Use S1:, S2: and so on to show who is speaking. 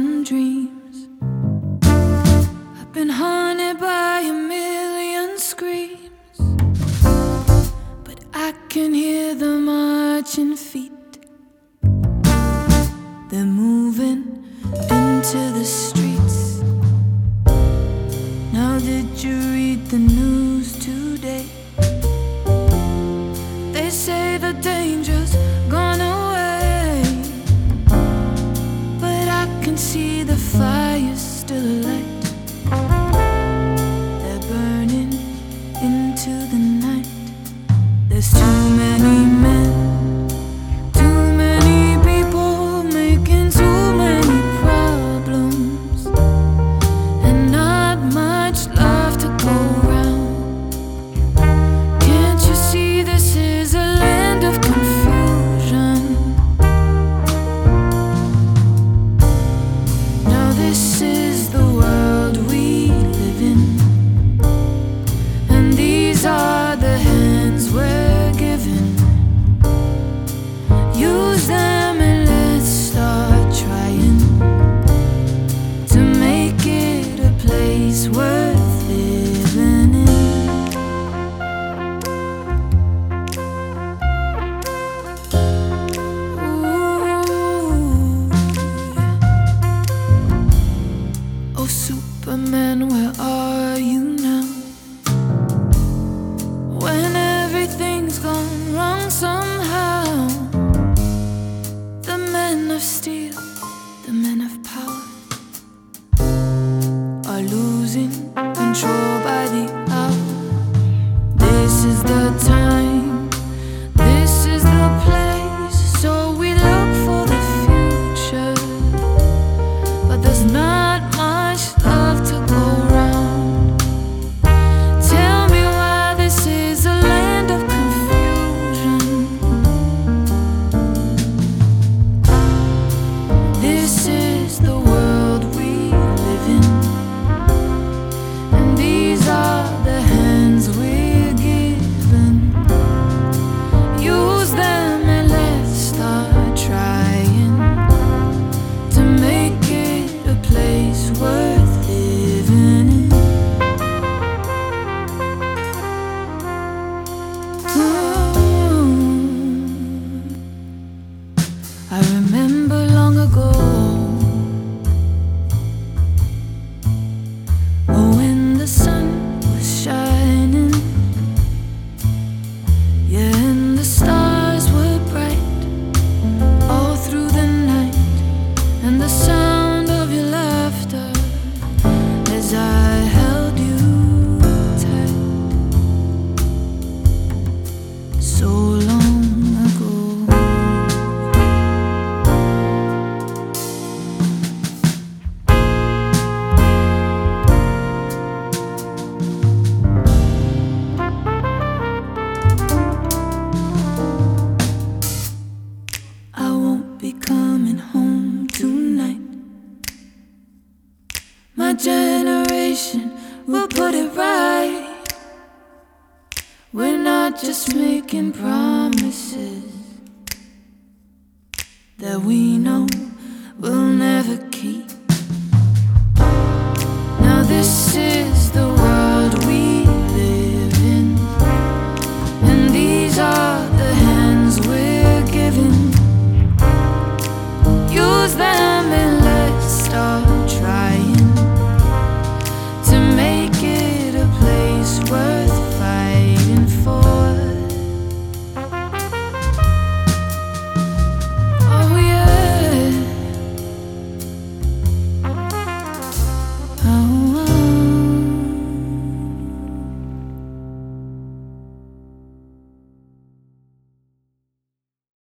S1: some dreams. I've been haunted by a million screams, but I can hear the marching feet. They're moving into the streets. Now did you read the news today? They say the danger's gone away, but I can see the fire's still alight. They're burning into the night. There's too many men, too many people making too many problems, and not much love to go round. Can't you see this is a land of confusion? Now this is the world we live in, and these are the hands we're given. Use them and let's start trying to make it a place worth living in. Ooh. Oh Superman, where are you now? When everything's gone wrong somehow, the men of steel, the men of power, are losing control by the hour. This is the time, this is the place, so we look for the future, but there's not much love to go round. Tell me why this is a land of confusion. This is the world we live in, and these are the hands we're given. Use them and let's start trying to make it a place worth living in. Ooh. I remember long ago, when the sun was shining, yeah, and the stars were bright all through the night, and the sound of your laughter as I held you tight. So long ago. I won't be coming home tonight. My generation will put it right. We're not just making promises that we know we'll never keep.